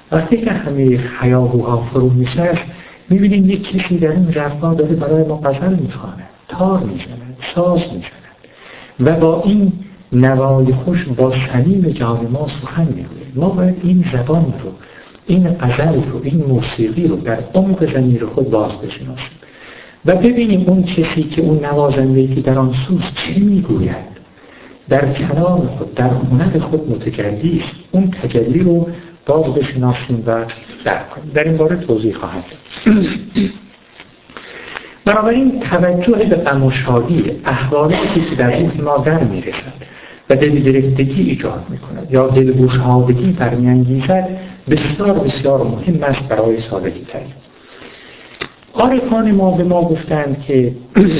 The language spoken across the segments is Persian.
وقتی که همه هیاهوها فرو میشه میبینیم یک کسی در این ژرفا داره برای ما غزل میخوانه، تار میزند، ساز میزند و با این نوای خوش با صمیم جان ما سخن میگوید. ما باید این زبان رو، این غزل رو، این موسیقی رو در عمق ضمیر خود باز بشناسیم و ببینیم اون کسی که اون نوازنده‌ای که در آن سوست چه میگوید، در کلام خود، در هنر خود متجلی است. اون تجلی رو باز بشناسیم و درک کنیم. در این باره توضیح خواهم داد. بنابراین توجه به غم و شادی، احوالاتی که در روح ما در میرسد و دلگرفتگی ایجاد میکند یا دلگشادگی برمیانگیزد بسیار بسیار مهم است برای صالحی ترین. عارفان ما به ما گفتند که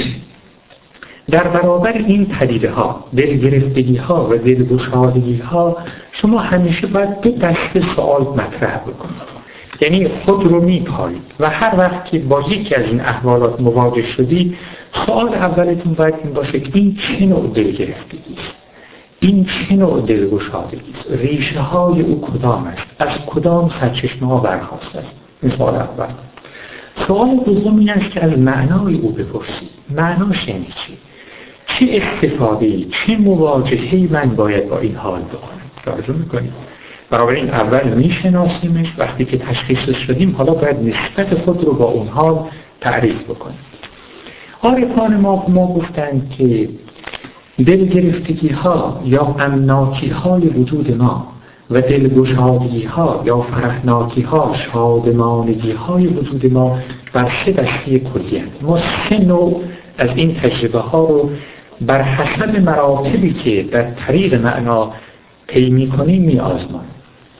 در برابر این پدیده ها، دلگرفتگی ها و دلگشادگی ها، شما همیشه باید دو دسته سوال مطرح بکنید. یعنی خود رو میپایید و هر وقت که با یکی از این احوالات مواجه شدی، سوال اولتون باید این باشه که این چه نوع دلگرفتگی است، این چه نوع دلگشادگی است، ریشه های او کدام است، از کدام سرچشمه ها برخاسته است. این سوال اول. سوال دوم این است که از معنای او بپرسید. معناش یعنی چی؟ چه استفاده‌ای، چه مواجهه‌ای من باید با این حال بکنم؟ توجه می‌کنید؟ برای این اول میشناسیمش، وقتی که تشخیص شدیم حالا باید نسبت خود رو با اون حال تعریف بکنیم. عارفان ما گفتند که دلگرفتگی ها یا غمناکی های وجود ما و دلگشادگی ها یا فرحناکی ها، شادمانگی های وجود ما بر سه دسته کلی هستند. ما سه نوع از این تجربه ها رو بر حسب مراتبی که در طریق معنا طی می‌کنیم می‌آزماییم.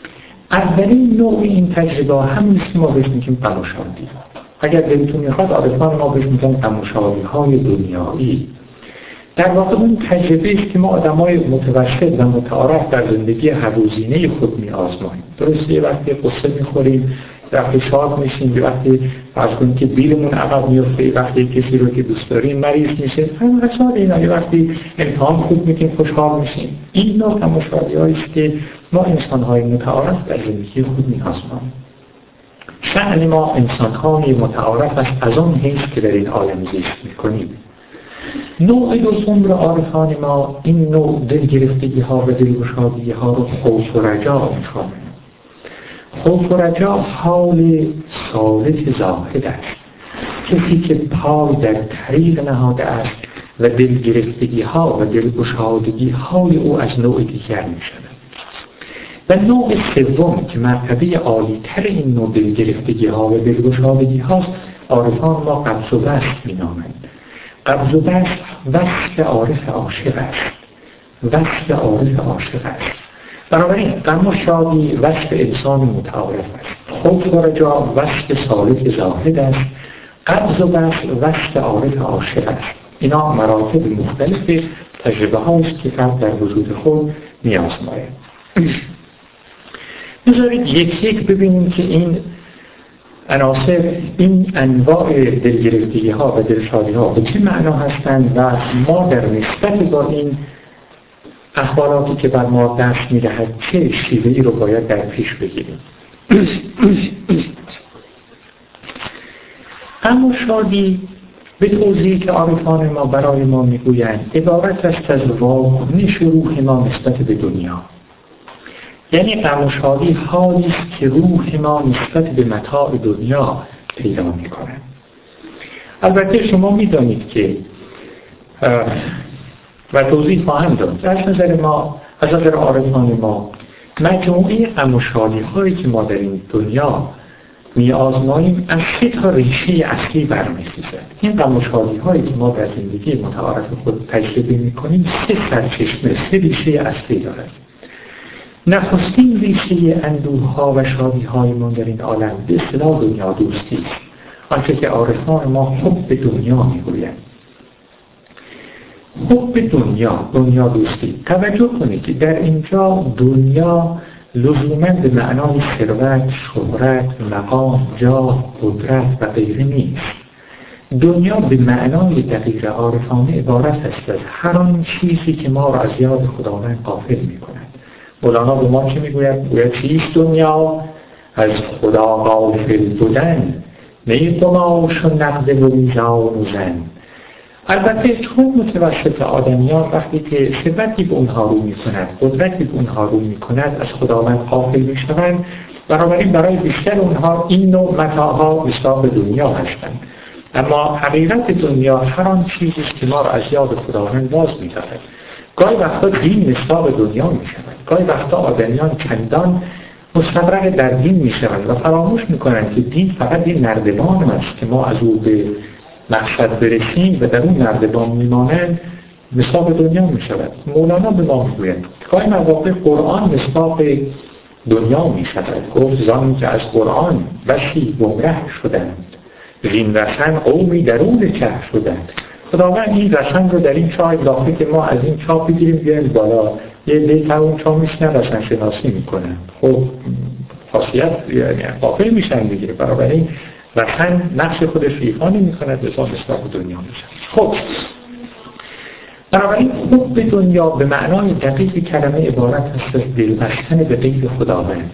اولین نوع این تجربه همین است که ما بهش میگیم غم و شادی. اگر دلتون میخواد عارفان ما بهش میگن غم و شادی‌های دنیایی. در واقع اون تجربه است که ما آدمای متوسط و متعارف در زندگی هرروزینه خود می‌آزماییم. درسته یه وقتی قصه می‌خوریم، وقتی شاد میشیم، یه وقتی فرض کنیم که بیلمون عقب میفته، وقتی کسی رو که دوست داریم مریض میشه، همین حساب اینا، یه وقتی امتحان خوب میکنیم خوشحال میشیم. این نوع غم و شادی‌هایی است که ما انسان‌های متعارف در زندگی خود می‌آزماییم. شأن ما انسان‌های متعارف است از آن حیث که در این عالم زیست میکنیم. نوع دوم رو عارفان ما این نوع دلگرفتگی‌ها و دلگشادگی‌ها رو خوف و رجا می‌خوانند. خوف و رجا حال صالح زاهد است، کسی که پای در طریق نهاده است و دلگرفتگی ها و دلگشادگی های او از نوع دیگر می شود. و نوع سوم که مرتبه عالی تر این نوع دلگرفتگی ها و دلگشادگی هاست، عارفان ما قبض و بسط می نامند. قبض و بسط وصف عارف عاشق است، وصف عارف عاشق است. بنابراین غم و شادی وصف انسان متعارف است، خوف و رجا وصف صالح زاهد است، قبض و بسط وصف عارف عاشق است. اینا مراتب مختلف تجربه هاست که فرد در وجود خود می‌آزماید. بذارید یک یک ببینیم که این عناصر، این انواع دلگرفتگی ها و دلشادی ها به چه معنا هستند و ما در نسبت با این احوالاتی که بر ما دست می‌دهد چه شیوه‌ای رو باید در پیش بگیریم. غم و شادی به توضیحی که عارفان ما برای ما میگویند عبارت است از واکنش روح ما نسبت به دنیا. یعنی غم و شادی حالی است که روح ما نسبت به متاع دنیا پیدا می‌کند. البته شما می‌دانید که و توضیح خواهم داد از نظر ما، از نظر عارفان ما، مجموعه غم و شادی هایی که ما در این دنیا می آزماییم از سه تا ریشه اصلی برمیخیزد. این غم و شادی هایی که ما در زندگی متعارف خود تجربه می کنیم سه سرچشمه، سه ریشه اصلی دارد. نخستین ریشه اندوه ها و شادی های ما در این عالم به اصطلاح دنیا دوستی است، آنچه که عارفان ما حب دنیا می گویند. حب دنیا دوستی. توجه کنید که در اینجا دنیا لزوماً به معنای ثروت، شهرت، مقام، جاه، قدرت و غیره نیست. دنیا به معنای دقیق عارفانه عبارت است از هر آن چیزی که ما را از یاد خداوند غافل می‌کند. مولانا به ما چه می‌گوید؟ گوید چیست دنیا؟ از خدا غافل بودن، نه قماش و نقد و میزان و زن. البته چون متوسط آدمیان وقتی که ثروتی به اونها رو میکند، قدرتی به اونها رو میکند، از خداوند غافل میشوند، بنابراین برای بیشتر اونها این نوع متاعها مصداق دنیا هستند. اما حقیقت دنیا هر آن چیزی است که ما را از یاد خداوند باز می‌دارد. گاهی وقتا دین مصداق دنیا می‌شود، گاهی وقتا آدمیان چندان مستغرق در دین می‌شوند و فراموش می‌کنند که دین فقط این نردبان است که ما از او به مقصد برسیم و در اون نردبان می‌مانند، مصداق دنیا می‌شود. مولانا به ما می‌گوید گاهی مواقع قرآن مصداق دنیا می‌شود. گفت زان که از قرآن بسی گمره شدند، زین رسن قومی درون چه شدند. خداوند این رسن رو در این چاه انداخته که ما از این چاه بگیریم بیایم بالا. یه دیگه اون چاه میشنن رسن شناسی میکنن، خب خاصیت یعنی غافل میشن دیگه. بنابراین رسن نقش خودش ایفا نمیکند، به صورت مصداق دنیا میشن. خب بنابراین حب دنیا به معنای دقیق کلمه عبارت است از دلبستن به غیر خداوند.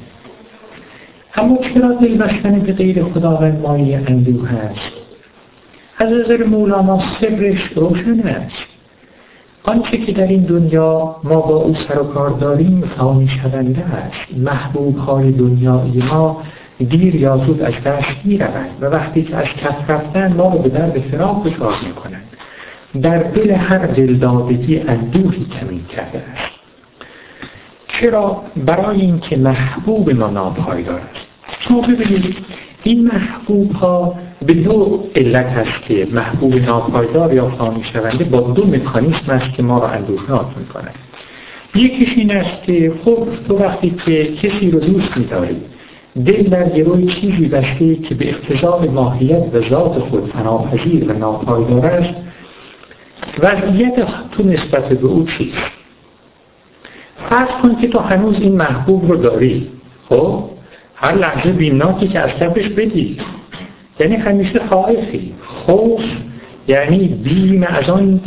اما چرا دلبستن به غیر خداوند مایه اندوه است؟ از نظر مولانا سرش روشن است. آنچه که در این دنیا ما با او سر و کار داریم فانی شونده است. محبوب های دنیایی ما دیر یا زود از دست می‌روند و وقتی که از کف رفتن ما رو به درد فراق دچار می‌کنند. در دل هر دلدادگی اندوهی کمین کرده است. چرا؟ برای اینکه محبوب ما ناپایدار است. شما ببینید این محبوب ها به دو علت است که محبوب ناپایدار یا فانی شونده با دو مکانیسم است که ما را اندوهناک می‌کند. یکیش این است که خب تو وقتی که کسی رو دوست می‌داری، دل در گروه چیزی بسته که به اقتضای ماهیت و ذات خود فناپذیر و ناپایدار است، وضعیت تو نسبت به او چیست؟ فرض کن که تو هنوز این محبوب رو داری، خب هر لحظه بیمناکی که از کفش بدی، یعنی همیشه خائفی. خوف یعنی بیم از آن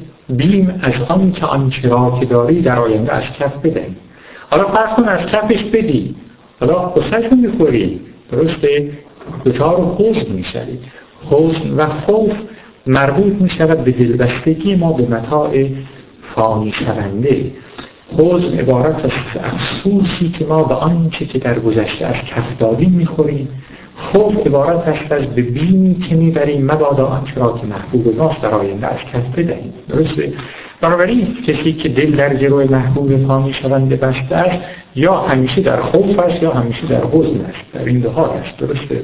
که آنچه را که داری در آینده از کف بدهی. حالا فرض کن از کفش بدی، حالا قصه‌شو میخوری، درسته؟ دچار حزن میشوی. حزن و خوف مربوط میشود به دلبستگی ما به متاع فانی شونده. حزن عبارت از افسوسی که ما به آنچه که در گذشته از کف دادیم میخوریم. خوف عبارت است از به بیمی که میبریم مبادا آنچه را که محبوب ماست در آینده از کف بدهیم. درسته؟ بنابراین کسی که دل در گروه محبوب فانی شونده بسته است، یا همیشه در خوف است یا همیشه در حزن است. در این دو حال است. درسته؟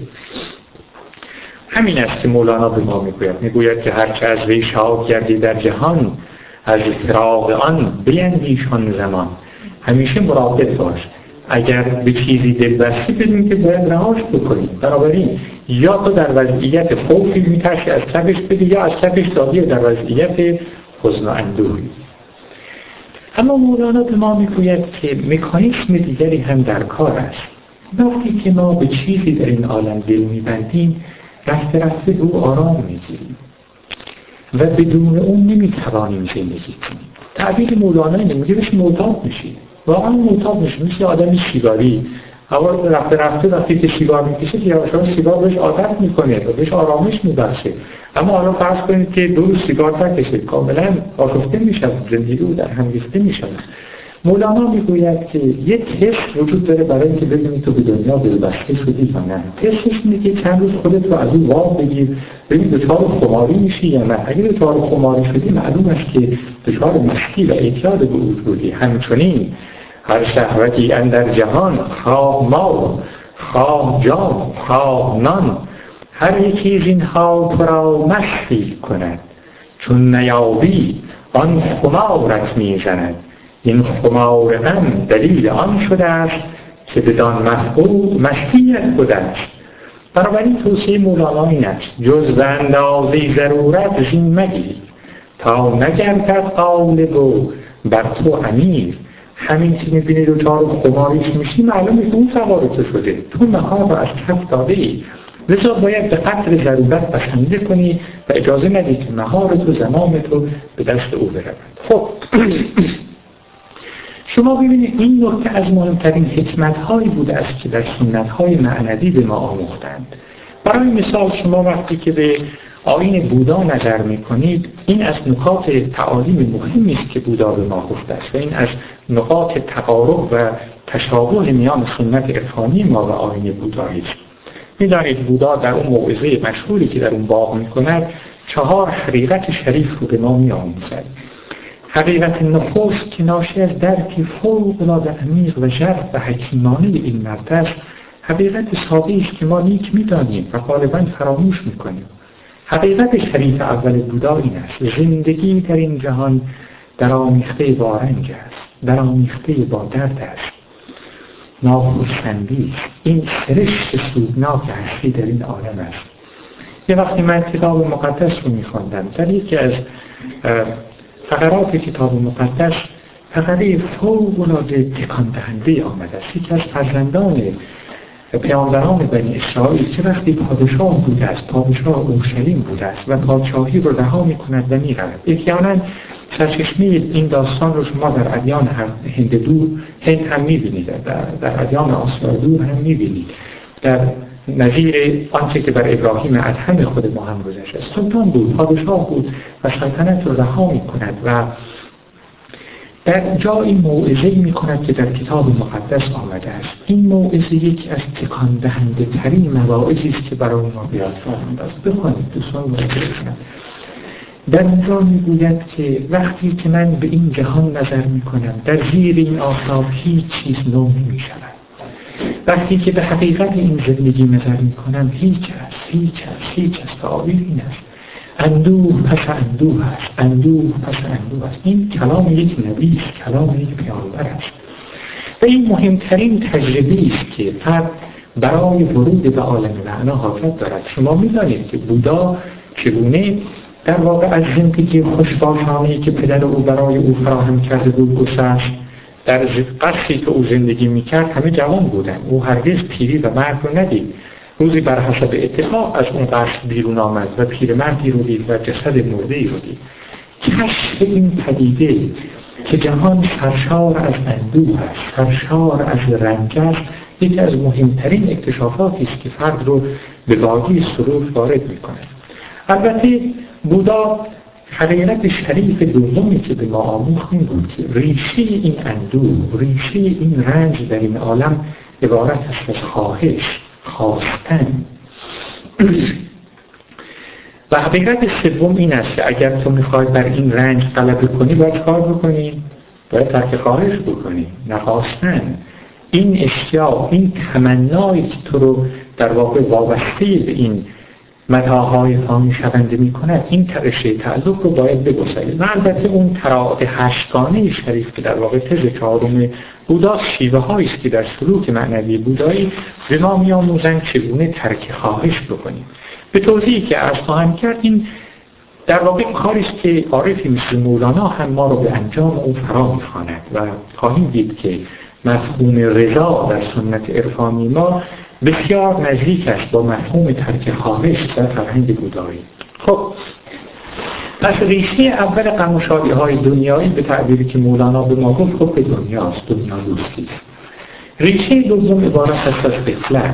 همین است که مولانا به ما میگوید که هرچه از وی شاد گردی در جهان، از فراق آن بیندیشان زمان. همیشه مراقب باش، اگر به چیزی دل بستی بدون که باید رهاش بکنی. بنابراین یا تو در وضعیت خوفی میترسی از کفش بدی، یا از کفش دادی در وضعیت حزن و اندوهی. اما مولانا به ما میگوید که مکانیسم دیگری هم در کار است. وقتی که ما به چیزی در این عالم دل میبندیم، رفته رفته به او آرام میگیریم و بدون اون نمیتوانیم زندگی کنیم. تعبیر مولانا اینه، میگه بهش معتاد میشی. واقعا معتاد میشی، مثل آدمی سیگاری. اول رفته رفته وقتی که سیگار میکشه که یواشاش سیگار بهش عادت میکنه و بهش آرامش میبخشه. اما حالا فرض کنید که 2 روز سیگار نکشه، کاملا آشفته میشه، زندگی او در هم ریخته میشه. مولانا میگوید که یک تست وجود داره برای اینکه ببینی تو به دنیا دلبسته شدی یا نه. تستش اینه که چند روز خودت رو از اون وام بگیر، ببین دچار خماری میشی یا نه. اگه دچار خماری شدی معلوم است که دچار مستی و اعتیاد به او شدی. همچنین هر شهوتی اندر جهان، خواه مال، خواه جام، خواه نان، هر یکی از اینها تو را مستی کند، چون نیابی آن خمارت میزند. این خمار من دلیل آن شده است که بدان محبوب مستیت بوده است. بنابراین توصیه مولانا این است: جز به اندازه ضرورت زین مگیر، تا نگردد غالب و بر تو امیر. همین که میبینی دچار خماریش میشی، معلومه که اون سوار تو شده، تو مهار رو از کف داده ای. لذا باید به قدر ضرورت بسنده کنی و اجازه ندی که مهار تو زمام تو به دست او برود. خب شما ببینید این نکته از مهمترین حکمت‌هایی بوده است که در سنت‌های معنوی به ما آموختند. برای مثال شما وقتی که به آیین بودا نظر می‌کنید، این از نکات تعالیم مهمی است که بودا به ما گفته است و این از نقاط تقارب و تشابه میان سنت عرفانی ما و آیین بودایی است. می‌دانید بودا در اون موعظه مشهوری که در اون باغ می‌کند 4 حقیقت شریف رو به ما می‌آموزد. حقیقت نخست که ناشی از درکی فوق‌العاده عمیق و ژرف و حکیمانه این مرد است، حقیقت ساده است که ما نیک می‌دانیم و غالباً فراموش می‌کنیم. حقیقت شریف اول بودا این است: زندگی در این جهان درآمیخته با رنج است، درآمیخته با درد است، ناخوشایندی است. این سرشت سودناک هستی در این عالم است. یه وقتی من کتاب مقدس رو می‌خواندم، در یکی از فقرات کتاب مقدس فقره فوق‌العاده تکان دهنده آمده است. یکی از فرزندان پیامبران بنی اسرائیل که وقتی پادشاه بوده است، پادشاه اورشلیم بوده است و پادشاهی رو رها می‌کند و می‌رود. احیانا سرچشمه این داستان رو شما در ادیان هند هم می‌بینید، در ادیان آسیا دور هم می‌بینید، در نظیر آنچه که بر ابراهیم ادهم خود ما هم گذشته است. سلطان بود، پادشاه بود و سلطنت رو رها می‌کند و در جایی موعظه می‌کند که در کتاب مقدس آمده است. این موعظه یکی از تکان دهنده ترین مواعظی است که برای ما به یاد آمده است. بخوانید دوستان مراجعه کنید. در اینجا میگوید که وقتی که من به این جهان نظر می‌کنم، در زیر این آفتاب هیچ چیز نو نمی‌شود. وقتی که به حقیقت این زندگی نظر می‌کنم، هیچ است. تعابیر این است: اندوه پس اندوه است، اندوه پس اندوه است. این کلام یک نبی است، کلام یک پیامبر است و این مهمترین تجربه است که فرد برای ورود به عالم معنا حاجت دارد. شما می‌دانید که بودا چگونه در واقع از زندگی خوشباشانه‌ای که پدر او برای او فراهم کرده بود گذشت. در قصری که او زندگی می‌کرد همه جوان بودند. او هرگز پیری و مرگ رو ندید. روزی بر حسب اتفاق از اون قصر بیرون آمد و پیرمردی رو دید و جسد مرده‌ای رو دید. کشف این پدیده که جهان سرشار از اندوه است، سرشار از رنج است، یکی از مهمترین اکتشافاتی است که فرد رو به وادی سرور وارد می‌کند. البته بودا حقیقت شریف دومی که به ما آموخت این بود که ریشه این اندوه، ریشه این رنج در این عالم عبارت است از خواستن. و حقیقت سوم این است که اگر تو میخوای بر این رنج غلبه کنی باید کار بکنی، باید ترک خواهش بکنی، نخواستن. این اشتیاق، این تمنایی که تو رو در واقع وابسته به این متاعهای فانی شونده میکند، این رشته تعلق رو باید بگسلید. و البته اون تراعات 8 گانه شریف که در واقع تز 4 بودا، شیوه هایی است که در سلوک معنوی بودایی به ما می‌آموزند چگونه ترک خواهش بکنیم. به توضیحی که عرض خواهم کرد، این در واقع کاری است که عارفی مثل مولانا هم ما رو به انجام او فرا می‌خواند و خواهیم دید که مفهوم رضا در سنت عرفانی ما بسیار نزدیک است با مفهوم ترک خواهش در فرهنگ بودایی. خب پس ریشه اول غم و شادی‌های دنیایی به تعبیری که مولانا به ما گفت خب به دنیاست، دنیا دوستی. ریشه دوم عبارت است از غفلت.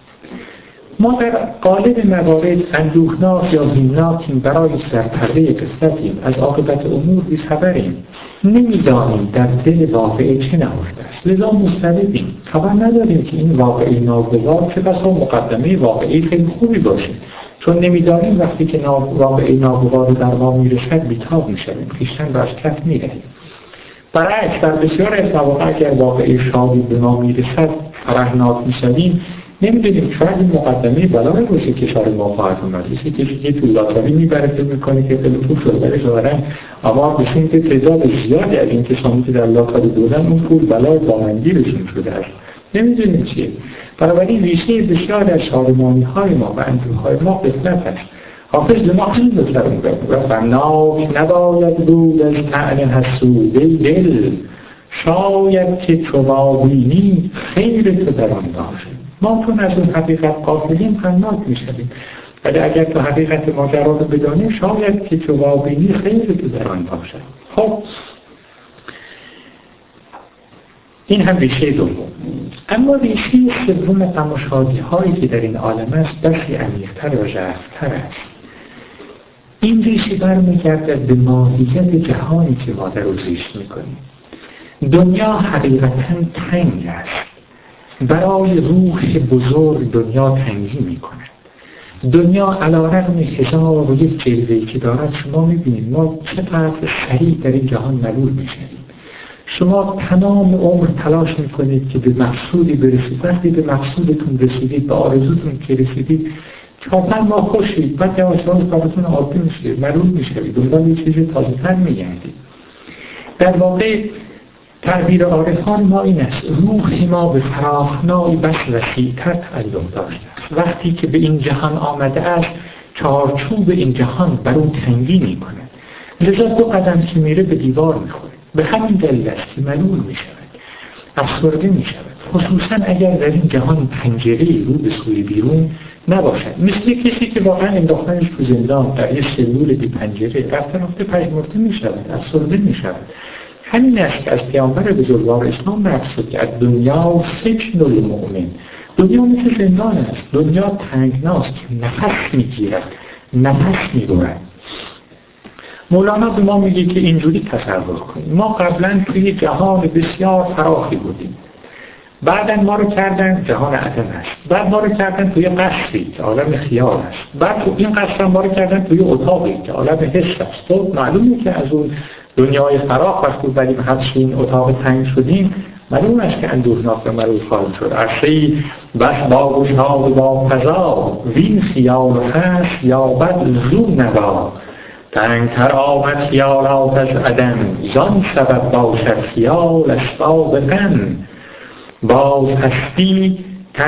ما در قالب موارد اندوهناک یا غمناکیم برای در پرده غفلتیم، از عاقبت امور بی‌خبریم، نمی‌دانیم در دل واقعه چه نهفته است، لذا مضطربیم، خبر نداریم که این واقعه ناگوار چه بسا مقدمه واقعی خیلی خوبی باشه، چون نمی‌دانیم وقتی که واقعه ناگوار در ما میرسد بیتاب میشویم، خویشتن را از کف می‌دهیم. برعکس در بسیار از مواقع اگر واقعه شادی به ما میرسد فرحناک میشویم، نمیدونیم شاید این مقدمه بلای باشه که شاید ما خواهد اومد. کسی که تو لاتاری میبره فکر میکنه که خیلی خوب شد، ولی ظاهرا اما بسیم که تعداد زیادی از این کسانی که در لاتاری بودن اون پول بلای دامنگیرشون شده است. نمیدونیم چیه. بنابراین ریشه بسیار از شادمانی‌های ما و اندوه‌های ما غفلت است. حافظ به ما خیلی بسیار میگه و غمناک نباید بود از طعن حسوده دل، شاید که تو ما بینی خیر تو در آن باشه. ما چون از اون حقیقت غافلیم غمناک میشویم، ولی اگر تو حقیقت ماجرا رو بدانی شاید که تو ما بینی خیر تو در آن باشه. خب این هم ریشه دوم. اما ریشه سوم غم و شادی هایی که در این عالم است بسی عمیق‌تر و ژرف‌تر است. این ریشه برمیگردد به ماهیت جهانی که ما در او زیست میکنیم. دنیا حقیقتاً تنگ است. برای روح بزرگ دنیا تنگی میکند. دنیا علی‌رغم 1001 جلوه‌ای که دارد، شما میبینید ما چقدر سریع در این جهان ملول میشیم. شما تمام عمر تلاش میکنید که به مقصودی برسید. وقتی به مقصودتون رسیدید، به آرزوتون که رسیدید، 4-5 ماه خوشید، بعد یواش-یواش کارتون عادی میشه، ملول میشید، دنبال یه چیز تازه‌تر میگردید. در واقع تعبیر عارفان ما این است: روح ما به فراخنای بس وسیع‌تر تعلق داشته است. وقتی که به این جهان آمده است، چارچوب این جهان بر اون تنگی میکند، لذا 2 قدم که میره به دیوار میخوره. به همین دلیل است که ملول میشود، افسرده میشود، خصوصا اگر در این جهان پنجره‌ای رو به سوی بیرون نباشد. مثل کسی که واقعا انداختنش تو زندان در یه سلول بی پنجره، رفته پژمرده میشود، افسرده میشود. همین است که از پیامبر بزرگوار اسلام نقل شد که از دنیا سجن المؤمن، دنیا مثل زندان است، دنیا تنگناست، نفس میگیرد، نفس میبرد. مولانا به ما میگه که اینجوری تصور کنیم: ما قبلا توی جهان بسیار فراخی بودیم، بعدن ما رو کردن جهان عدم است، بعد ما رو کردن توی قصری که عالم خیال است، بعد تو این قصر ما رو کردن توی اتاقی که عالم حس است. تو معلومه که از اون دنیای فراخ وقتی بریم حبس این اتاق تنگ شدیم، معلوم است که اندوهناک و ملول خواهیم شد. عرصه‌ای بس با گشاد و با فضا، وین خیال هست یا بد زو نوا. تنگتر آمد خیالات از عدم، زان سبب باشد خیال اسباب غم. باز هستی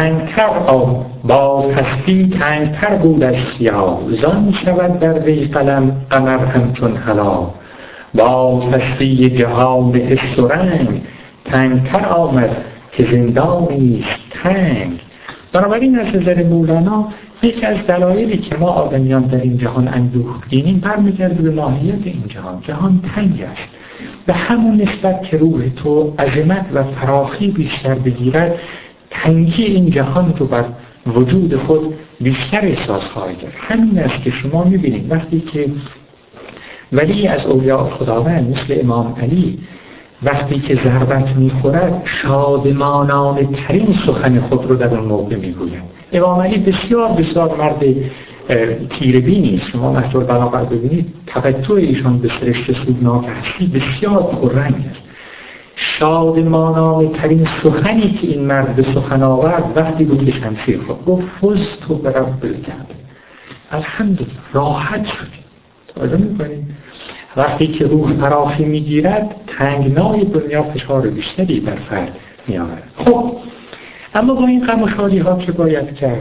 تنگتر بود از خیال، زان شود در وی قلم قمر همچون هلال. باز هستی جهان حس و رنگ، تنگتر آمد که زندانی است تنگ. بنابراین از نظر مولانا یکی از دلایلی که ما آدمیان در این جهان اندوهگینیم برمیگرده به ماهیت این جهان. جهان تنگ است. به همون نسبت که روح تو عظمت و فراخی بیشتر بگیرد، تنگی این جهان تو بر وجود خود بیشتر احساس خواهد کرد. همین است که شما میبینید وقتی که ولی از اولیاء خداوند مثل امام علی وقتی که ضربت میخورد، شادمانانه ترین سخن خود رو در اون موقع میگوید. امام علی بسیار بسیار مرد تیره‌بینی است. شما نهج البلاغه ببینید، توجه ایشان به سرشت سودناک هستی بسیار پررنگ است. شادمانانه ترین سخنی که این مرد به سخن آورد وقتی بود که شمشیر خود گفت: فزت برب الکعبه، الحمدلله، راحت شدیم. توجه میکنید؟ وقتی که روح فراخی میگیرد، تنگنای دنیا فشار بیشتری بر فرد میآورد. خب اما با این غم و شادی ها چه باید کرد؟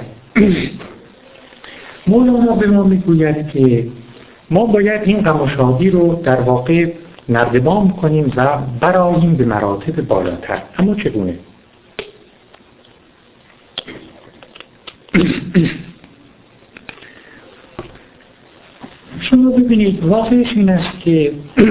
مولانا به ما میگوید که ما باید این غم و شادی رو در واقع نردبان کنیم و براییم به مراتب بالاتر. اما چگونه؟ شما ببینید واقعش این است که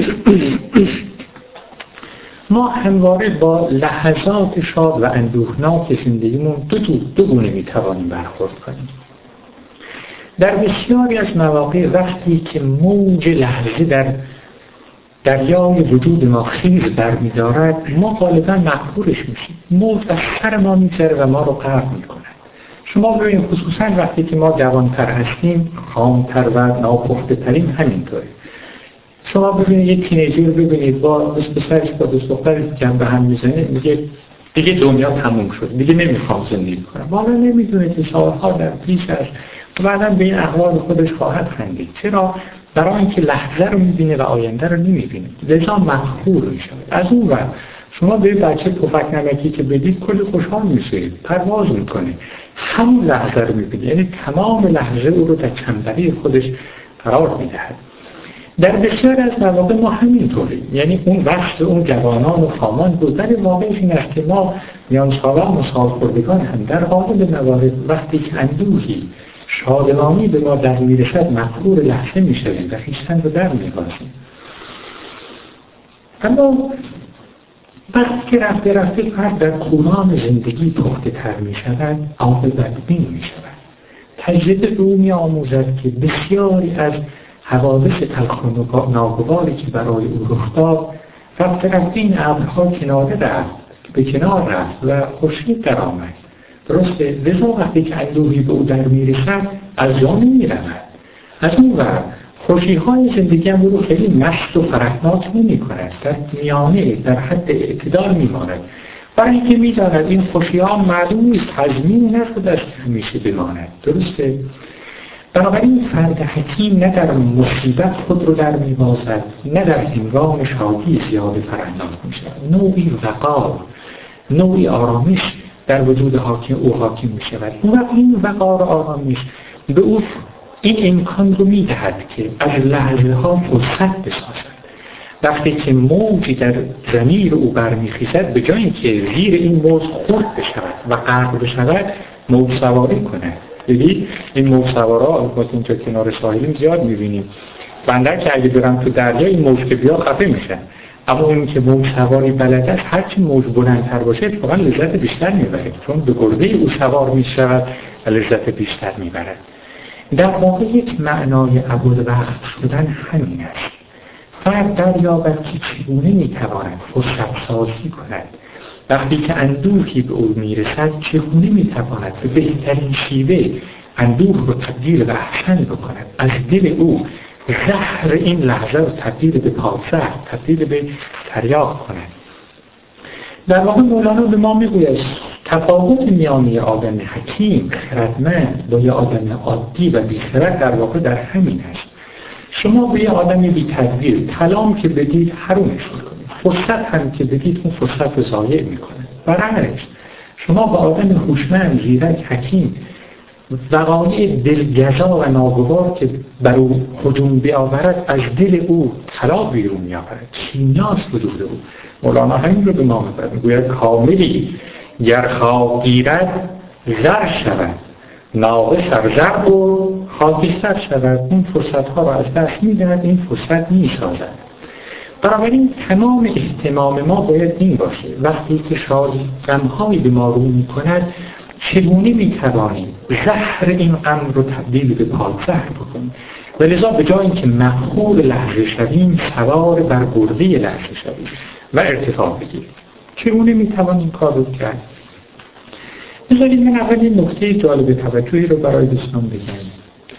ما همواره با لحظات شاد و اندوهناک زندگیمون دو گونه میتوانیم برخورد کنیم. در بسیاری از مواقع وقتی که موج لحظه در دریای وجود ما خیز برمی‌دارد، ما غالبا مغرورش میشیم. موج از سر ما می‌گذره و ما رو غرق می‌کنه. شما ببینید خصوصا وقتی که ما جوانتر هستیم، خامتر و ناپخته ترین همینطوره. شما ببینید یک تینیجر ببینید با پسرش با دوست دخترش جنب هم میزنه، میگه دیگه دنیا تموم شد، دیگه نمیخوام زندگی کنم. والا نمیدونه که سالها در پیش است و بعدا به این احوال خودش خواهد خندید. چرا؟ برای اینکه لحظه رو میبینه و آینده رو نمیبینه، لذا مغرور میشه. از اون ور شما به بچه پفک نمکی که بدید کلی خوشحال میشه، پرواز میکنه، همون لحظه رو میبینه، یعنی تمام لحظه او رو در چنبره خودش قرار میدهد. در بسیار از مواقع ما همینطوریم، یعنی اون وقت اون جوانان و خامان بود. در واقعش این است که ما میان سالان و سالخوردگان هم در غالب موارد وقتی که اندوهی شادمانی به ما در میرسد مغرور لحظه میشویم و خویشتن رو در میبازیم. اما وقتی که رفته رفته فرد در کوران زندگی پخته تر می شود، عاقبت بین می شود. تجربه او می آموزد که بسیاری از حوادث تلخ و ناگواری که برای او رخ داد، رفته رفته این ابرها به کنار رفت و خورشید در آمد. درسته؟ لذا وقتی که اندوهی به او در می رسد، از جا نمی رود. از اون ور خوشی‌های زندگی هم رو خیلی مست و فرحناک نمی کند، در میانه، در حد اعتدال می ماند. برای اینکه می داند این خوشی‌ها معلوم نیست، تضمین نشده است که همیشه بماند. درسته؟ بنابراین فرد حکیم نه در مصیبت خود رو در می بازد، نه در هنگام شادی زیاده فرحناک می شود. نوعی وقار، نوعی آرامش در وجود حاکم می شود. این وقار آرامش به او این امکان رو می دهد که از لحظه ها فرصت بسازد. وقتی که موجی در ضمیر او برمیخیزد، به جای اینکه زیر این موج خرد بشود و غرق بشود، موج سواری کند. ببین این موج سوارا ما اینجا کنار ساحلیم زیاد می‌بینیم. بنده که اگه برم تو دریا این موج که بیا خفه میشن، اما اون که موج سواری بلد است، هرچی موج بلندتر باشه اتفاقا لذت بیشتر میبره، چون به گرده او سوار میشود و لذت بیشتر میبرد. در واقع یک معنای ابوالوقت شدن همین است. فرد دریابد که چگونه میتواند فرصت سازی کند. وقتی که اندوهی به او میرسد، چگونه میتواند به بهترین شیوه اندوه رو تبدیل به احسن بکند. از دل او زهر این لحظه رو تبدیل به پادزهر، تبدیل به تریاق کند. در واقع مولانا به ما میگوید تفاوت میان آدم حکیم خردمند با یه آدم عادی و بی‌خرد در واقع در همین است. شما به یه آدم بی‌تدبیر طلام که بدید حرومش میکنید، فرصت هم که بدید اون فرصت رو ضایع میکنه. برعکس شما به آدم هوشمند، زیرک، حکیم وقایع دلگزا و ناگوار که بر او هجوم بیاورد، از دل او طلا بیرون میآورد، کیمیاست وجود او. مولانا همین رو به ما میگوید کاملی گر خواب گیرد زر شود، ناقص زر و خاکستر شود. اون فرصت ها را از دست میدهد، این فرصت میسازد. بنابراین تمام اهتمام ما باید این باشه وقتی که شادی غم‌هایی به ما رو میکند، چگونه میتوانیم زهر این غم رو تبدیل به پادزهر بکنیم. و لذا به جای اینکه مخمور لحظه شویم، سوار بر گرده لحظه شویم و ارتفاع بگیریم. چگونه میتوانیم این کار رو کرد؟ بذارید من اول این نکته جالب توجهی رو برای دوستان بگم.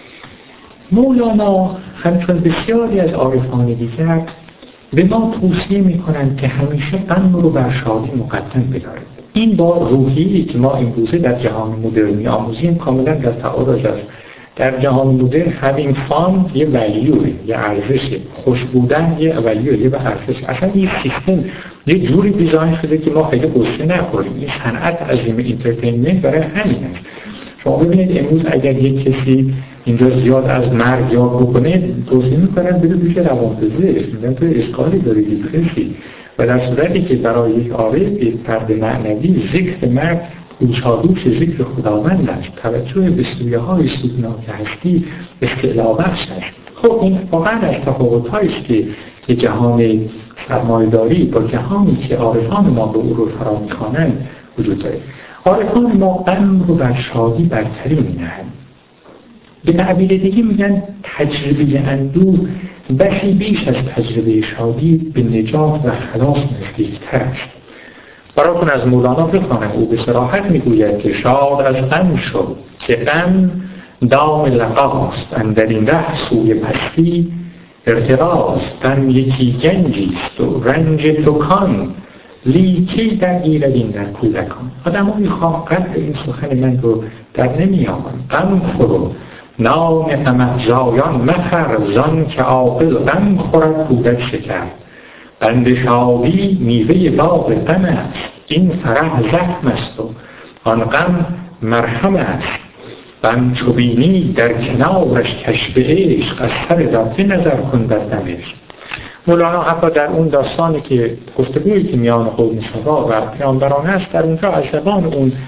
مولانا همچون بسیاری از عارفان دیگر به ما توصیه میکنند که همیشه غم رو بر شادی مقدم بداریم. این با روحیه‌ای که ما امروزه در جهان مدرن می‌آموزیم کاملا در تعارض است. در جهان مدرن همین فان یه ولیوه، یه ارزشه، خوش بودن یه ولیوه، یه ارزش. اصلا این سیستم یه جوری دیزاین شده که ما خیلی قصه نخوریم. این صنعت عظیم اینترتینمنت برای همین است. شما ببینید امروز اگر یک کسی اینجا زیاد از مرگ یاد بکنه، توصیه می‌کنن بره پیش روانپزشک، میگن تو اشکالی داری دیپرسی. و در صورتی که برای یک عارف، یک فرد معنوی، ذکر مرگ گوشادوش ذکر خداوند است، توجه به سویه‌های سودناک هستی استعلا بخش است. خب این واقعا از تفاوت‌هایی است که جهان سرمایه‌داری با جهانی که عارفان ما به او رو فرا می‌خوانند وجود داره. عارفان ما غم رو بر شادی برتری می‌نهند. به تعبیر دیگه میگن تجربه اندوه بسی بیش از تجربه شادی به نجات و خلاص نزدیکتر است. براتون از مولانا بخوانم، او به صراحت میگوید که شاد از غم شد که غم دام لقاست، اندر این ره سوی پستی ارتقاست. غم یکی گنجیست و رنج دکان، لیکی در گیرد این در کودکان. آدم ها میخوام قدر این سخن من رو در نمیامن. غم خورو نام طمع زایان مخر، زان که عاقل غم خورد کودک شکر. بند شادی میوه باغ غم است، این فرح زخم است و آن غم مرهم است. غم چو بینی در کنارش کشف عشق، از سر رفته نظر کن در دمشق. مولانا حتی در اون داستانی که گفتگویی که میان قوم سبا و پیامبران است، در اونجا از زبان اون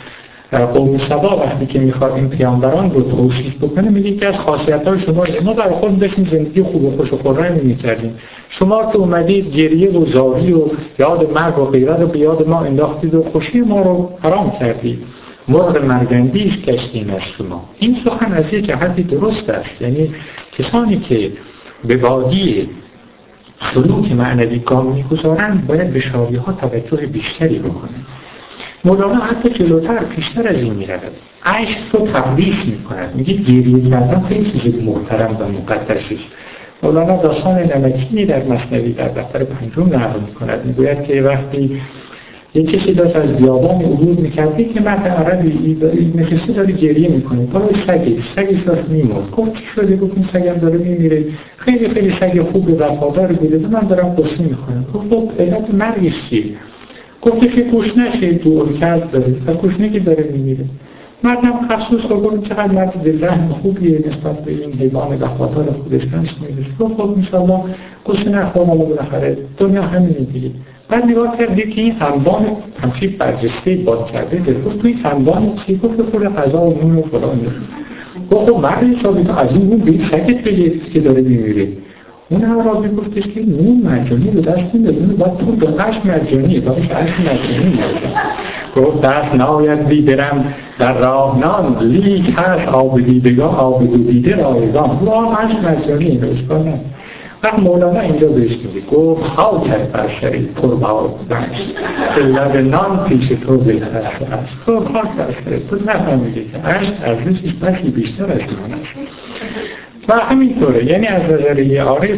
قوم سبا وقتی که میخواد این پیامبران رو توصیف بکنه میگه که از خاصیت‌های شما ما برای خود داشتیم زندگی خوب و خوش و خرمی می‌کردیم، شما که اومدید گریه و زاری و یاد مرگ و غیره رو به یاد ما انداختید و خوشی ما رو حرام کردید، مرغ مرگندیز کشتیم از شما. این سخن از یک جهتی درست است، یعنی کسانی که به وادی سلوک معنوی گام می‌گذارند باید به شادی‌ها توجه بیشتری بکنند. مولانا حتی جلوتر پیشتر از این می‌رود، عشق رو تقدیس می‌کند، میگه گریه کردن خیلی چیز محترم و مقدسی است. مولانا داستان نمکی در مثنوی در دفتر 5 نقل می‌کند، میگوید که وقتی یک کسی داشت از بیابان عبور می‌کرد که مرد عربی نشسته داره گریه می‌کنه، برای سگش داشت می‌مرد. گفت چی شده؟ گفت این سگم داره می‌میره، خیلی خیلی سگ خوب وفادار بوده، من دارم قصه می‌خورم. گفت علت مرگش چیه؟ گفت که گشنه‌شه، دور کرد داره و گشنگی داره می‌میره. مردم خصوص رو گفتم چقدر مرد دلرحم خوبیه نسبت به این حیوان وفادار خودش می‌رسه. گفت خب انشالله گوشه نخورم و بالاخره دنیا همینه دیگه. بعد نگاه کردی که این انبان همچین برجسته باد کرده داره. گفت توی انبان چی؟ گفت خود غذا و نون و فلان. گفت خب مرد حسابی تو از اون به سگت بگید که داره می‌میره. اون عربی گفتش که نون مجانی رو دست نمیدونه، باید تو به قش مجانیه، باید قش مجانی میده. گفت دست ناید بیدرم در راه نان، لیک هست آب دیدگاه آب دو دیده رایگان. راه قش مجانیه روشکار نه. وقت مولانا اینجا بهش میگه، گفت خاکت بر شریف پربار بخش که لب نان پیش تو بهتر است. خب خاک بر شریف تو نفهمیده که عشق ارزشش بسی بیشتر از من است. و همینطوره، یعنی از نظر یه عارف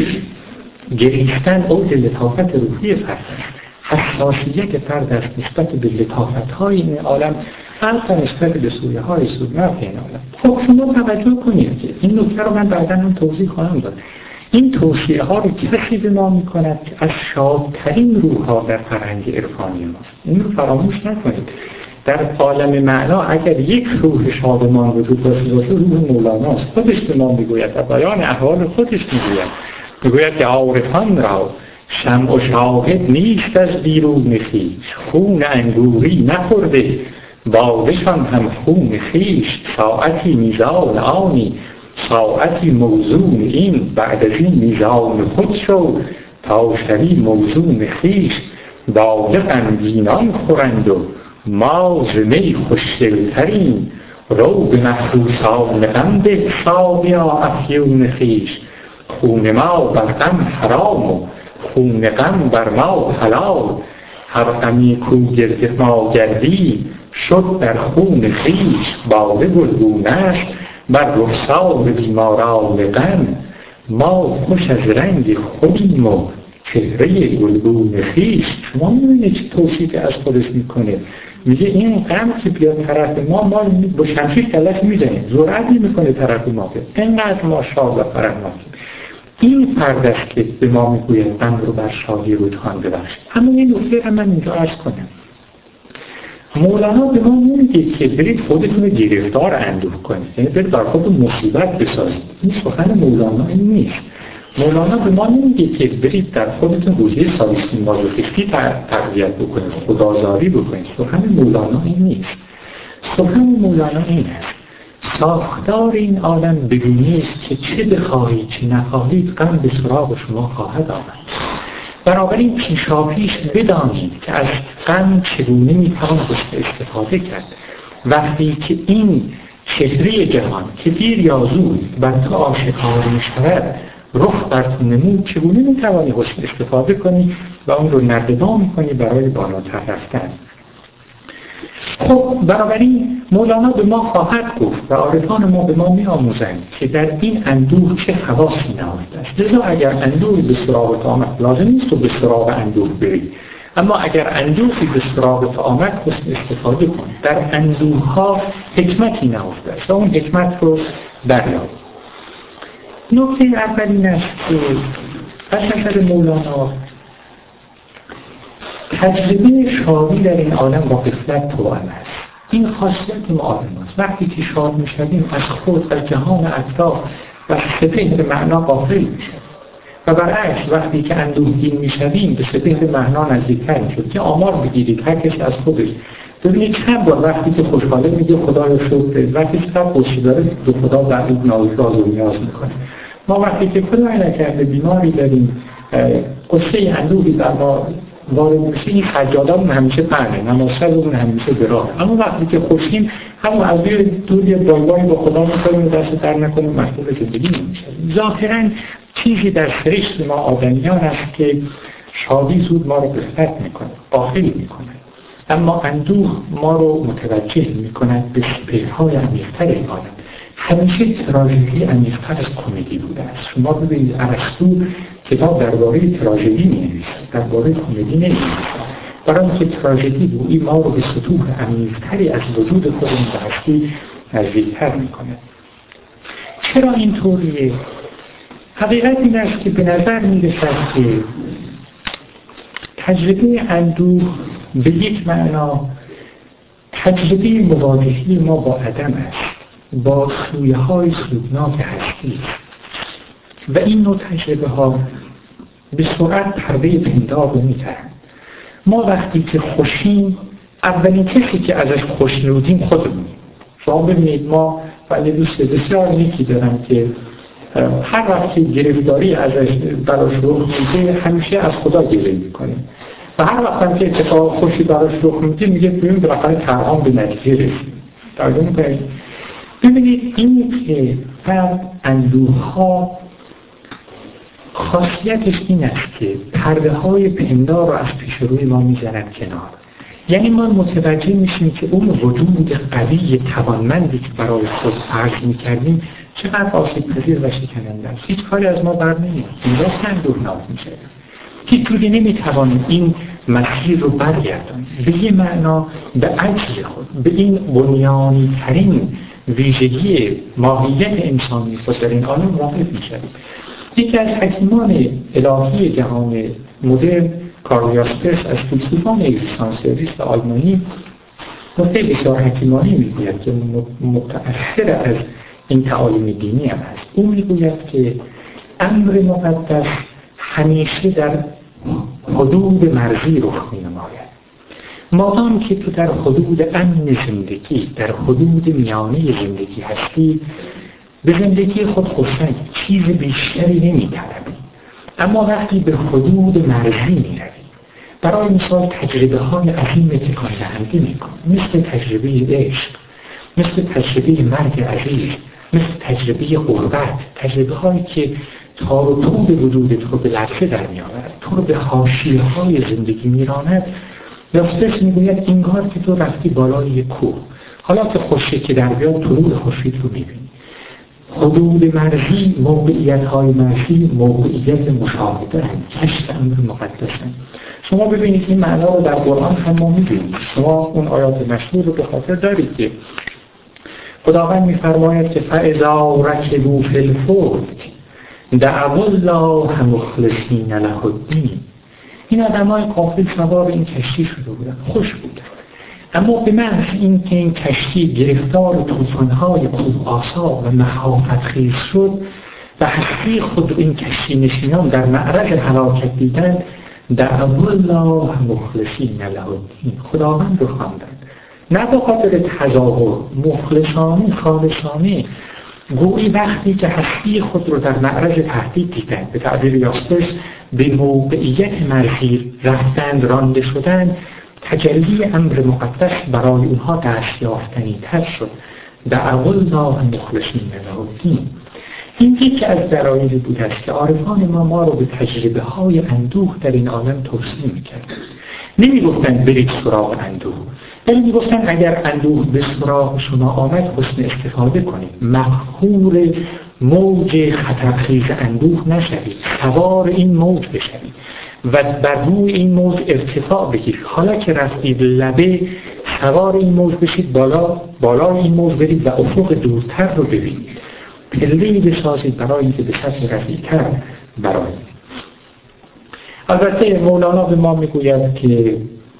گریستن اوج لطافت روحی فرد است، حساسیت فرد است نسبت به لطافت‌های این عالم، حتی نسبت به سویه‌های سودمرد این عالم. خب شما توجه کنید که این نکته رو من بعداً هم توضیح خواهم داد. این توصیه ها رو کسی به ما می‌کند که از شادترین روح‌ها در فرهنگ عرفانی ماست. این رو فراموش نکنید. در عالم معنا اگر یک روح شادمان وجود داشته باشه روح مولاناست. خودش به ما میگوید و بیان احوال خودش میگوید که عارفان را شمع و شاهد نیست از بیرون خویش، خون انگوری نخورده بادشان هم خون خویش، ساعتی میزان آنی ساعتی موزون این، بعد از این میزان خود شو تا شوی موزون خویش، باده غمگینان خورند و ما ز می خوشدلتریم، رو به مخروسان غم ده ساقیا افیون خویش، خون ما بر غم حرام و خون غم بر ما حلال، هر غمی کو گرد ما گردی شد در خون خویش، باده گلگونه‌اش بر رخسار بیماران غم، ما خوش از رنگ خودیم و چهره گلگون خویش. شما می‌بینید چه توصیفی از خودش میکنه، میگه این غم که بیاد طرف ما با شمشیر کلش میزنیم، جرأت نمیکنه طرف ما بیاد، اینقدر ما شاد و فرحناکیم. این فرد است که به ما میگوید غم رو بر شادی رودخان ببخشید. اما این نکته رو من اینجا عرض کنم، مولانا به ما نمیگه که برید خودتون رو گرفتار اندوه کنید، یعنی برید بر خود مصیبت بسازید. این سخن مولانا این نیست. مولانا به ما نمیگه که برید در خودتون روحیه سادیستی مازوخیستی تقویت بکنید، خدازاری بکنید. سخن مولانا این نیست. سخن مولانا این است، ساختار این عالم بگونه است که چه بخواهید چه نخواهید غم به سراغ شما خواهد آمد. بنابراین پیشاپیش بدانید که از غم چگونه میتوان استفاده کرد. وقتی که این چهره جهان که دیر یا زود بر تو آشکار میشود رخ بر تو نمود، چگونه میتوانی حسن استفاده کنی و اون رو نردبان کنی برای بالاتر رفتن. خب بنابراین مولانا به ما خواهد گفت و عارفان ما به ما می‌آموزند که در این اندوه چه خواصی نهفته است. لذا اگر اندوهی به سراغت آمد لازم نیست تو به سراغ اندوه بری، اما اگر اندوهی به سراغت آمد حسن استفاده کن. در اندوه‌ها حکمتی نهفته است و اون حکمت رو دریاب. نکته اول این است که از نظر مولانا تجربه شادی در این عالم با غفلت توأم است. این خاصیت ما عالم است. وقتی که شاد میشویم از خود، از جهان اطراف و سپهر معنا غافل میشویم و برعکس وقتی که اندوهگین میشویم به سپهر معنا نزدیکتر میشویم. که آمار بگیرید هر کسی از خودش ببینید چند بار وقتی که خوشحاله میگه خدایا شکر، وقتی که خوشی داره به خدا در این ناز و نیاز میکنه. ما وقتی که خدای نکرده بیماری داریم، قصه اندوهی در ما وارد میشه، این سجادامون همیشه پرنه، نمازشبمون همیشه به راه. اما وقتی که خوشیم همون از دور بایبایی با خدا میکنیم و دست در نکنیم مشغول زندگی نمیشه. ظاهرا چیزی در سرشت ما آدمیان است که شادی زود ما رو غفلت میکنه، غافل میکنه، اما اندوه ما رو متوجه میکند به سپهرهای عمیق‌تر این عالم. همیشه تراژدی عمیق‌تر از کمدی بوده است. شما ببینید ارسطو کتاب درباره تراژدی می‌نویسد، درباره کمدی نمی‌نویسد، برای اینکه تراژدی گویی ما رو به سطوح عمیق‌تری از وجود خودمون به هستی نزدیک‌تر می‌کند. چرا اینطوریه؟ حقیقت این است که به نظر می‌رسد که تجربه اندوه به یک معنا تجربه مواجهی ما با عدم است، با سویه‌های سودناک هستی و این نوع تجربه ها به سرعت پرده پندار رو می‌ترند. ما وقتی که خوشیم اولین کسی که ازش خوشنودیم خودمونیم. شما ببینید ما ولی دوست بسیار نیکی دارم که هر وقت که گرفتاری ازش براش رخ میده همیشه از خدا گله میکنه و هر وقت که اتفاق خوشی براش رخ میده میگه ببین بالاخره ترام به نتیجه رسید. توجه میکنید؟ ببینید این که فرد اندوه‌ها خاصیتش این است که پرده های پندار رو از پیش روی ما میزنند کنار. یعنی ما متوجه میشیم که اون وجود قوی توانمندی که برای خود فرض میکردیم چقدر آسیب‌پذیر و شکننده است. هیچ کاری از ما بر نمیاد. اینجا اندوهناک میشه. هیچ جوری نمیتوانیم این مسیر رو برگردانیم. به یه معنا به عجز خود، به این بنیانی ترین ویژگی ماهیت انسانی خود در این عالم واقف میشویم. یکی از حکیمان الهی جهان مدرن کارل یاسپرس از فیلسوفان اگزیستانسیالیست آلمانی نکته بسیار حکیمانه میگوید که متأثر از این تعالیم دینی هم هست. او میگوید که امر مقدس همیشه در حدود مرزی رخ می‌نماید. مادام که تو در حدود امن زندگی، در حدود میانه زندگی هستی، به زندگی خود خوشنگی، چیز بیشتری نمی‌طلبی. اما وقتی به حدود مرزی می‌روی، برای مثال تجربه های عظیم تکان دهنده می‌کنی، مثل تجربه عشق، مثل تجربه مرگ عزیز، مثل تجربه غربت، تجربه هایی که تار و پود وجودت رو به لرزه در می‌آورد، تو رو به حاشیه‌های زندگی می‌راند. یاسپرس میگوید اینگار که تو رفتی بالای یک کوه، حالا که خورشید که در بیاد طلوع خورشید رو می‌بینی. حدود مرزی، موقعیت‌های مرزی، موقعیت مشاهده هست، کشف امر مقدس هست. شما ببینید این معنا رو در قرآن هم ما می‌بینید. شما اون آیات مشهور رو به خاطر دارید که خداوند می‌فرماید که فَإِذَا رَكِبُوا فِي الْفُلْكِ دعوا الله مخلصین له الدین. این آدمای غافل سوار این کشتی شده بودن، خوش بودن، اما به محض اینکه این کشتی گرفتار طوفان‌های کوه‌آسا و مخافت‌خیز شد و هستی خود این کشتی نشینان در معرض هلاکت دیدند، دعوا الله مخلصین له الدین، خداوند رو خواندند، نه به خاطر تظاهر، مخلصانه، خالصانه. گویی وقتی که هستی خود رو در معرض تهدید دیدند، به تعبیر یاسپرس به موقعیت مرزی رفتند، رانده شدند، تجلی امر مقدس برای اونها دستیافتنی تر شد. دعوا الله مخلصین له الدین. این یکی از دلایلی بود است که عارفان ما رو به تجربه های اندوه در این عالم توصیه می‌کردند. نمی‌گفتند برید سراغ اندوه، ولی می‌گفتند اگر اندوه به سراغ شما آمد حسن استفاده کنید، مقهور موج خطرخیز اندوه نشوید، سوار این موج بشوید و بر روی این موج ارتفاع بگیرید. حالا که رفتید لبه، سوار این موج بشید، بالای این موج برید و افق دورتر رو ببینید، پله‌ای بسازید برای اینکه به سطح رفیع‌تر برآیید. البته مولانا به ما میگوید که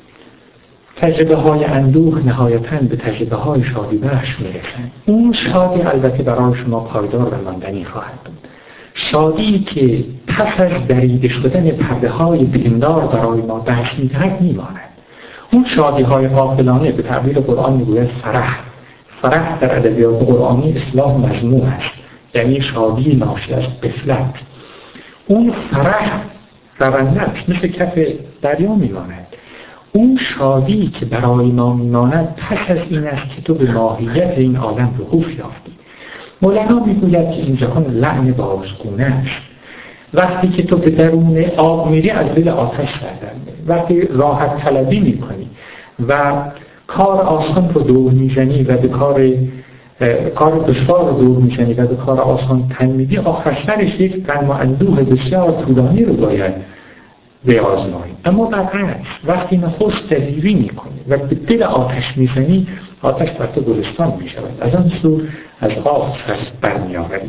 تجربه های اندوه نهایتاً به تجربه های شادی بخش میرسند. اون شادی البته برای شما پایدار و ماندنی خواهد بود. شادی که پس از دریده شدن پرده های پندار برای ما بخش می‌دهد میماند. اون شادی‌های غافلانه به تعبیر قرآن میگوید فرح. فرح در ادبیات قرآنی اصطلاح مذموم است، یعنی شادی ناشی از غفلت. اون فرح رونده است، مثل کف دریا میماند. اون شادی که برای ما میماند پس از این است که تو به ماهیت این عالم وقوف یافتی. مولانا میگوید که این جهان لعن بازگونه است. وقتی که تو به درون آب میری از دل آتش سردن میری. وقتی راحت طلبی میکنی و کار آسان رو دور میزنی و به کار دشوار رو دور میزنی و به کار آسان تن میدی، آخر سرش یک غم و اندوه بسیار طولانی رو باید بیازمایی. اما برعکس وقتی نخست دلیری میکنی و به دل آتش میزنی، آتش بر تو گلستان میشود، از آن سو از آب سر برمیآوری.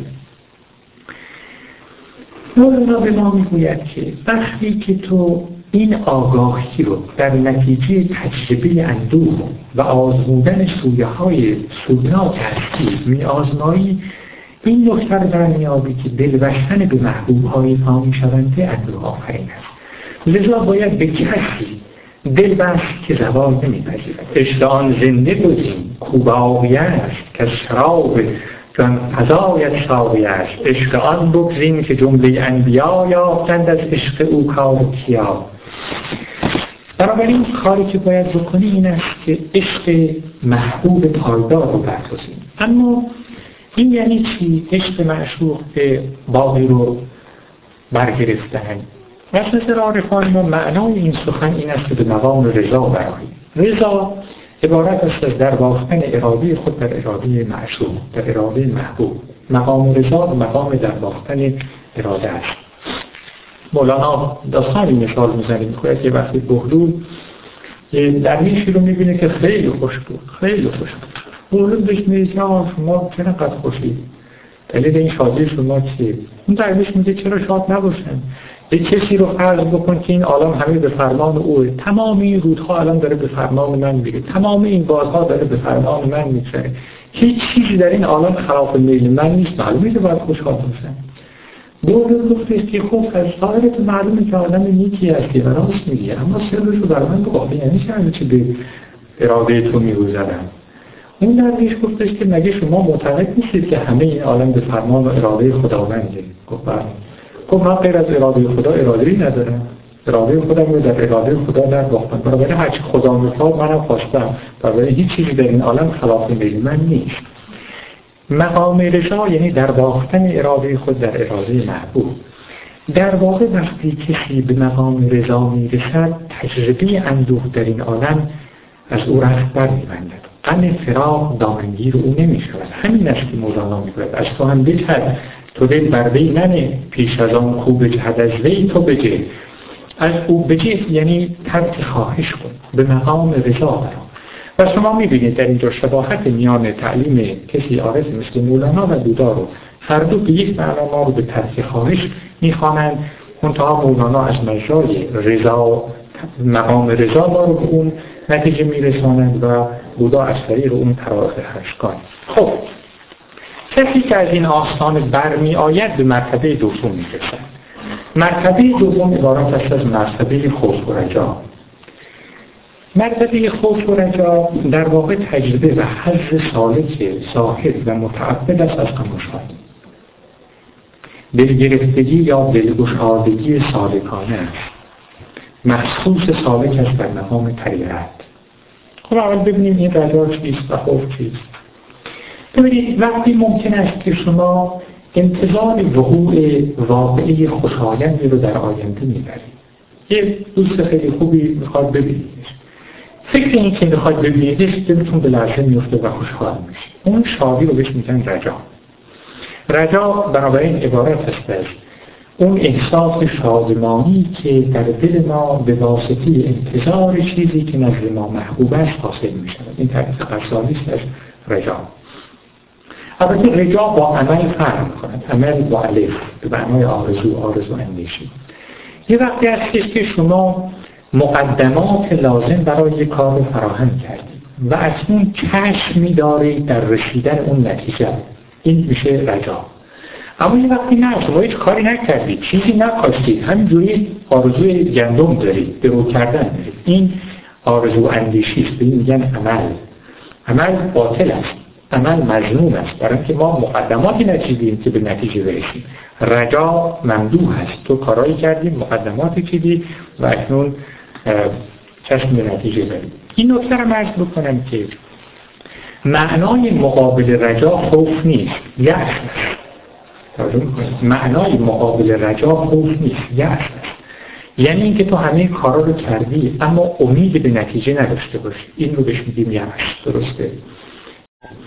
مولانا به ما میگوید که وقتی که تو این آگاهی رو در نتیجه تجربه اندوه و آزمودن سویه‌های سودناک هستی می آزمایی، این نکته رو برمی‌یابی که دل بستن به محبوب‌های پا می‌شونده اندوه آفرین است. لذا باید به کسی دل بست که زوال نمی‌پذیرد. عشق آن زنده بودیم کوباوی است که شراب جان فزایت ساقی است. عشق آن بگزین که جمله انبیا یافتند از عشق او کار کیا. بنابراین کاری که باید بکنی این است که عشق محبوب پایدار رو برگزینی. اما این یعنی چی؟ عشق معشوق به باقی رو برگرفتن. از نظر عارفان ما معنای این سخن این است که به مقام رضا برآیی. رضا عبارت است از درباختن اراده خود در اراده معشوق، در اراده محبوب. مقام رضا مقام درباختن اراده است. مولانا داستانی مثال میزنه، میگوید که وقتی بهلول یه درویشی رو میبینه که خیلی خوش بود، خیلی خوش بود. بهلول بهش میگه شما چقدر خوشید؟ دلیل این شادی شما چیه؟ اون درویش میگه چرا شاد نباشن؟ یه کسی رو فرض بکن که این عالم همه به فرمان اوه، تمام این رودها الان داره به فرمان من میره، تمام این بازها داره به فرمان من میگذره، هیچ چیزی در این عالم خلاف میل من نیست، معلومه که باید خوشحال باشم. بهلول گفتش که خب از ظاهرت معلومه که آدم نیکی هستی و راست میگی، اما سرش رو برای من بگو، یعنی چه همه چی به اراده تو میگذرن؟ اون درویش گفتش که مگه شما معتقد نیستید که همه این عالم به فرمان و اراده خداونده؟ گفت بله. گفت من غیر از اراده خدا اراده‌ای ندارم، اراده خودم رو در اراده خدا درباختم، بنابراین هرچی خدا میخواد منم خواستم، بنابراین هیچ چیزی در این عالم خلاف میل من نیست. مقام رضا یعنی درباختن اراده خود در اراده محبوب. در واقع وقتی کسی به مقام رضا میرسد، تجربه اندوه در این عالم از او رخت برمی‌بندد. غم فراق دامنگیر او نمی‌شود. همین است که مولانا میگوید از تو هم بجهد تو دل بر وی ننه، پیش از آن کو بجهد از وی تو بجه. از او بجه یعنی ترک خواهش کن، به مقام رضا برآ. و شما می‌بینید در اینجا شباهت میان تعلیم کسی عارف مثل مولانا و بودا رو هر دو به یک معنا ما رو به ترک خواهش می‌خوانند. منتها مولانا از مجرای رضا، مقام رضا ما رو به اون نتیجه میرسانند و بودا از طریق اون طرائق اشکال. خب کسی که از این آستان برمی آید به مرتبه دوم میرسد. مرتبه دوم عبارت است از مرتبه خوف و رجا. مرتبه خوف و رجا در واقع تجربه و حظ سالک زاهد و متعبد است از غم و شادی. دلگرفتگی یا دلگشادگی سالکانه است، مخصوص سالک است در مقام طریقت. خب اول ببینیم این رجا چیست و خوف چیست. ببینید وقتی ممکن است که شما انتظار وقوع واقعی خوشایندی رو در آینده میبرید. یه دوست خیلی خوبی میخواد ببینیدش، فکر این که میخواد ببینیدش دلتون به لرزه میفته و خوشحال میشید. اون شادی رو بهش میگن رجا. رجا بنابراین عبارت است از اون احساس شادمانی که در دل ما به واسطه انتظار چیزی که نزد ما محبوب است حاصل می شود. این تعریف غزالی است از رجا. البته رجا با عمل فرق می کند. عمل با الف به معنای آرزو اندیشه. یه وقتی هستش که شما مقدمات لازم برای یک کار رو فراهم کردید و اکنون چشمی دارید در رسیدن اون نتیجه، این میشه رجا. اما یه وقتی نه، شما هیچ کاری نکردید، چیزی نکاشتید، همینجوری آرزوی گندم دارید، درو کردن دارید، این آرزو اندیشی است، به این میگن عمل. عمل باطل است، عمل مذموم است، برای اینکه ما مقدماتی نچیدیم که به نتیجه برسیم. رجا ممدوح است، تو کارایی کردی، مقدماتی چیدی و اکنون چشم به نتیجه بریم. این نکته رو عرض بکنم که معنای مقابل رجا خوف نیست، یأس است. معنای مقابل رجا خوف نیست، یأس است. یعنی اینکه تو همه کارا رو کردی اما امید به نتیجه نداشته باشی، این رو بهش میگیم یأس. درسته؟